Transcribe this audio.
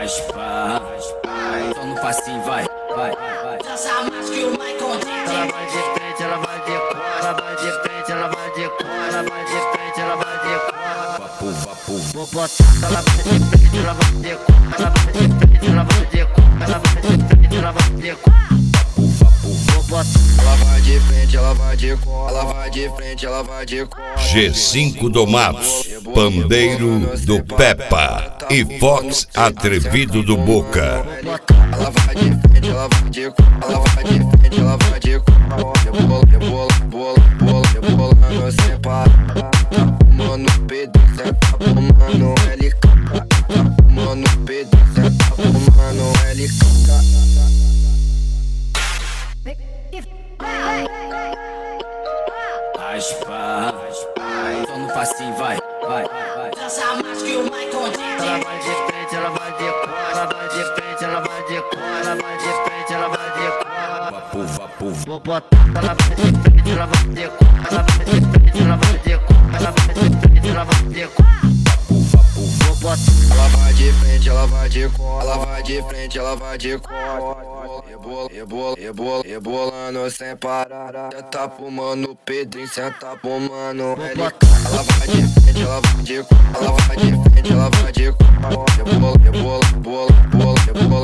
Raspa, só no passinho, vai. Dança mais que o Michael Jackson. Ela vai de frente, ela vai de cor. Ela vai de frente, ela vai de cor. Ela vai de frente, ela vai de cor. Vapo, vou botar. Ela vai de frente, ela vai de cor. Ela vai de frente, ela vai de cor. Ela vai de frente, ela vai de cor. Vapo, vou botar. Ela vai de frente, ela vai de cor. Ela vai de frente, ela vai de cor. G5 Domados, Pandeiro do Peppa e Fox Atrevido do Boca. Ela vai de frente, ela vai de cor. Ela vai de frente, ela vai de cor. Rebolando sem parar. Tá fumando Pedro, cê tá fumando LK. Tá fumando Pedro, cê tá fumando LK. Raspa, só no passinho, vai. Dança mais que o Michael Jackson. Ela vai de frente, ela vai de cor. Ela vai de frente, ela vai de cor. Ela vai de frente, ela vai de cor. Vapo, vou botar. Ela vai de frente, ela vai de cor. Ela vai de frente, ela vai de cor. Ela vai de frente, ela vai de cor. Vapo, vou botar. Ela vai de frente, ela vai de cor. Ela vai de frente, ela vai de cor. Rebolando sem parar. Cê tá fumando Pedrinho, cê tá fumando LK. Ela vai de frente, ela vai de cor. Ela vai de frente, ela vai de cor. Rebola.